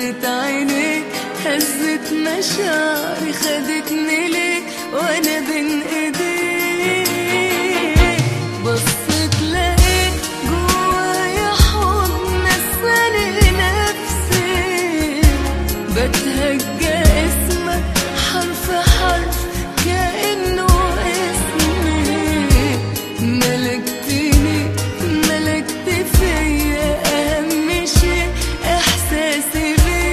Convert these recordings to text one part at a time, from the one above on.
نظرة عينيك هزت مشاعري خدتني ليك وانا بين ايديك. بصيت لقيت جوايا حضن نساني نفسي، بتهجى اسمك حرف حرف كأنه اسمي. ملكتني ملكت فيا أهم شيء إحساسي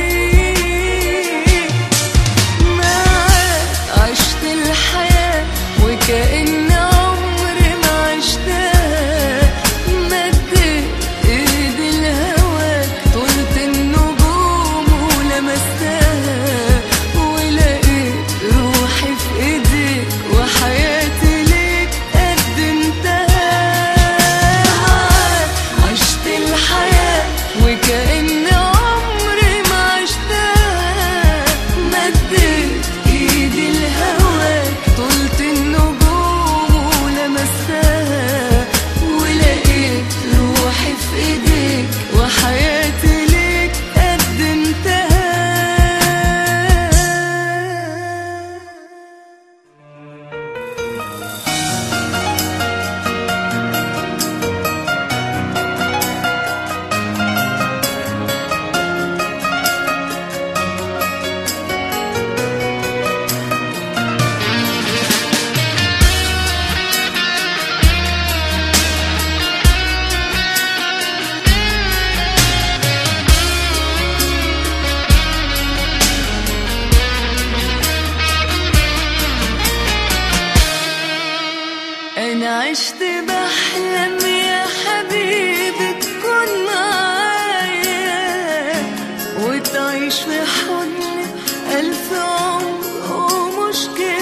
بيك. معاك عشت الحياة وكأن عمري ما عشتها. مديت إيدي لهواك طولت النجوم ولمستها، ولقيت روحي في إيديك وحياتي ليك قدمتها. معاك عشت الحياة وكأن عمري ما عشتها. مديت إيدي لهواك طولت النجوم ولمستها، ولقيت روحي في إيديك وحياتي ليك قدمتها. أنا عشت بحلم يا حبيبي تكون معايا، وتعيش في حضني 1000 عمر ومش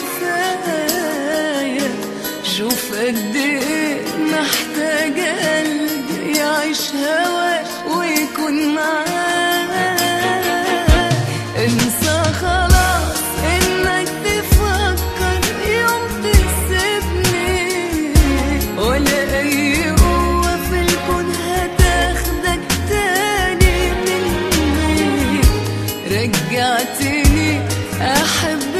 كفاية. شوف قد إيه محتاجة قلبي يعيش هواك ويكون معايا. انسى خلاص إنك تفكر يوم تسيبني، ولا أي قوة في الكون هتاخدك تاني مني. رجعتني أحب